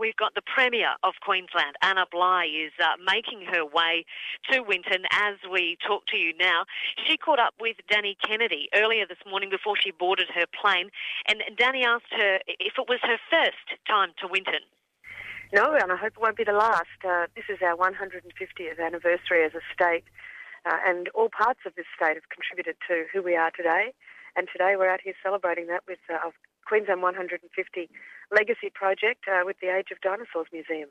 we've got the Premier of Queensland, Anna Bligh, is making her way to Winton as we talk to you now. She caught up with Danny Kennedy earlier this morning before she boarded her plane, and Danny asked her if it was her first time to Winton. No, and I hope it won't be the last. This is our 150th anniversary as a state, and all parts of this state have contributed to who we are today. And today we're out here celebrating that with our Queensland 150 Legacy Project with the Age of Dinosaurs Museum.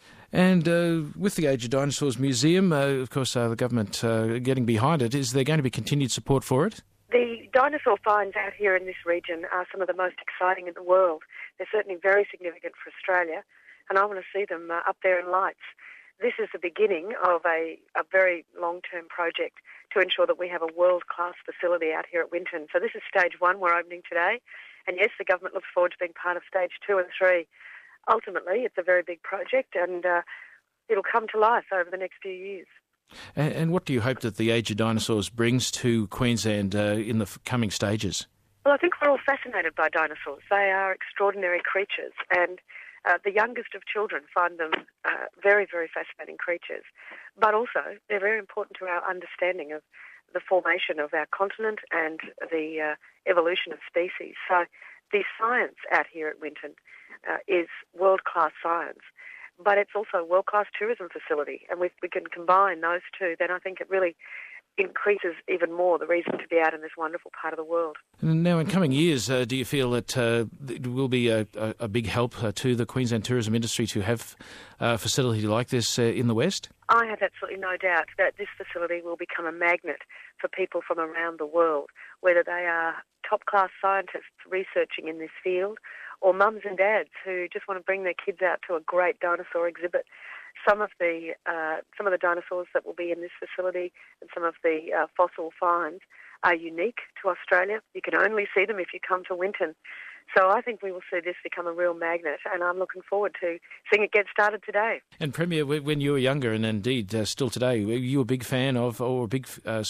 And with the Age of Dinosaurs Museum, of course, the government getting behind it, is there going to be continued support for it? The dinosaur finds out here in this region are some of the most exciting in the world. They're certainly very significant for Australia, and I want to see them up there in lights. This is the beginning of a very long-term project to ensure that we have a world-class facility out here at Winton. So this is stage 1 we're opening today. And yes, the government looks forward to being part of stage 2 and 3. Ultimately, it's a very big project, and it'll come to life over the next few years. And what do you hope that the Age of Dinosaurs brings to Queensland in the coming stages? Well, I think we're all fascinated by dinosaurs. They are extraordinary creatures, and the youngest of children find them very, very fascinating creatures. But also, they're very important to our understanding of the formation of our continent and the evolution of species. So the science out here at Winton is world-class science, but it's also a world-class tourism facility. And if we can combine those two, then I think it really increases even more the reason to be out in this wonderful part of the world. Now, in coming years, do you feel that it will be a big help to the Queensland tourism industry to have a facility like this in the West? I have absolutely no doubt that this facility will become a magnet for people from around the world, whether they are top-class scientists researching in this field or mums and dads who just want to bring their kids out to a great dinosaur exhibit. Some of the dinosaurs that will be in this facility and some of the fossil finds are unique to Australia. You can only see them if you come to Winton. So I think we will see this become a real magnet, and I'm looking forward to seeing it get started today. And Premier, when you were younger, and indeed still today, were you a big fan of, or a big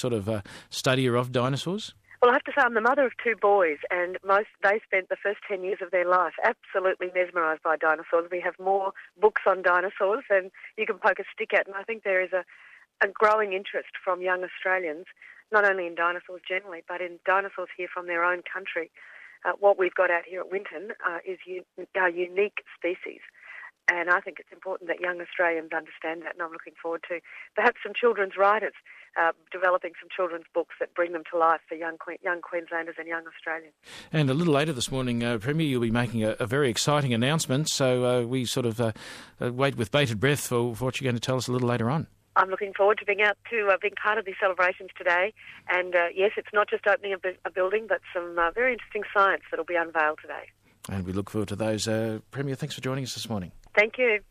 studier of dinosaurs? Well, I have to say I'm the mother of 2 boys, and they spent the first 10 years of their life absolutely mesmerised by dinosaurs. We have more books on dinosaurs than you can poke a stick at, and I think there is a growing interest from young Australians, not only in dinosaurs generally, but in dinosaurs here from their own country. What we've got out here at Winton is our unique species. And I think it's important that young Australians understand that, and I'm looking forward to perhaps some children's writers developing some children's books that bring them to life for young Queenslanders and young Australians. And a little later this morning, Premier, you'll be making a very exciting announcement, so we sort of wait with bated breath for what you're going to tell us a little later on. I'm looking forward to being out to being part of these celebrations today. And yes, it's not just opening a building, but some very interesting science that will be unveiled today. And we look forward to those. Premier, thanks for joining us this morning. Thank you.